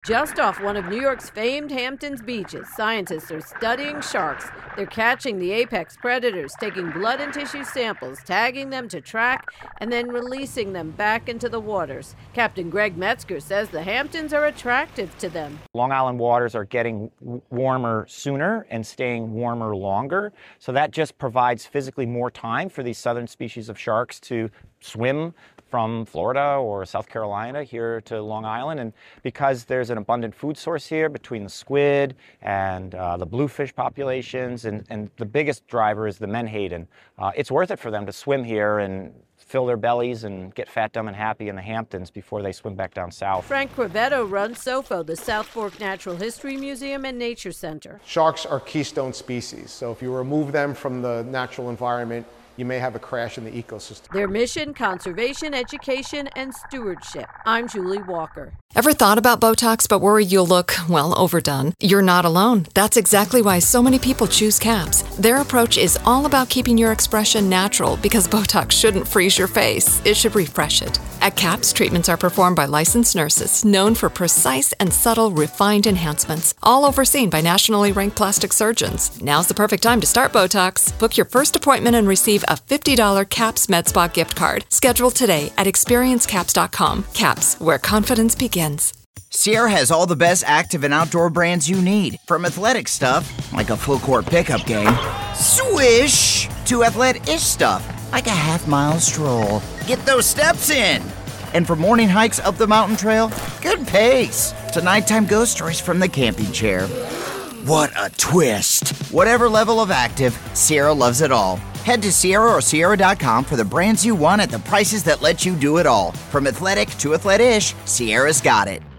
Just off one of New York's famed Hamptons beaches, scientists are studying sharks. They're catching the apex predators, taking blood and tissue samples, tagging them to track, and then releasing them back into the waters. Captain Greg Metzger says the Hamptons are attractive to them. Long Island waters are getting warmer sooner and staying warmer longer, so that just provides physically more time for these southern species of sharks to swim from Florida or South Carolina here to Long Island. And because there's an abundant food source here between the squid and the bluefish populations, and the biggest driver is the menhaden, it's worth it for them to swim here and fill their bellies and get fat, dumb, and happy in the Hamptons before they swim back down south. Frank Crevetto runs SOFO, the South Fork Natural History Museum and Nature Center. Sharks are keystone species, so if you remove them from the natural environment, you may have a crash in the ecosystem. Their mission, conservation, education, and stewardship. I'm Julie Walker. Ever thought about Botox but worried you'll look, well, overdone? You're not alone. That's exactly why so many people choose CAPS. Their approach is all about keeping your expression natural because Botox shouldn't freeze your face. It should refresh it. At CAPS, treatments are performed by licensed nurses known for precise and subtle refined enhancements, all overseen by nationally ranked plastic surgeons. Now's the perfect time to start Botox. Book your first appointment and receive a $50 CAPS MedSpa gift card. Schedule today at experiencecaps.com. CAPS, where confidence begins. Sierra has all the best active and outdoor brands you need. From athletic stuff, like a full court pickup game, swish, to athlete-ish stuff, like a half-mile stroll. Get those steps in. And for morning hikes up the mountain trail, good pace. To nighttime ghost stories from the camping chair. What a twist. Whatever level of active, Sierra loves it all. Head to Sierra or Sierra.com for the brands you want at the prices that let you do it all. From athletic to athlete-ish, Sierra's got it.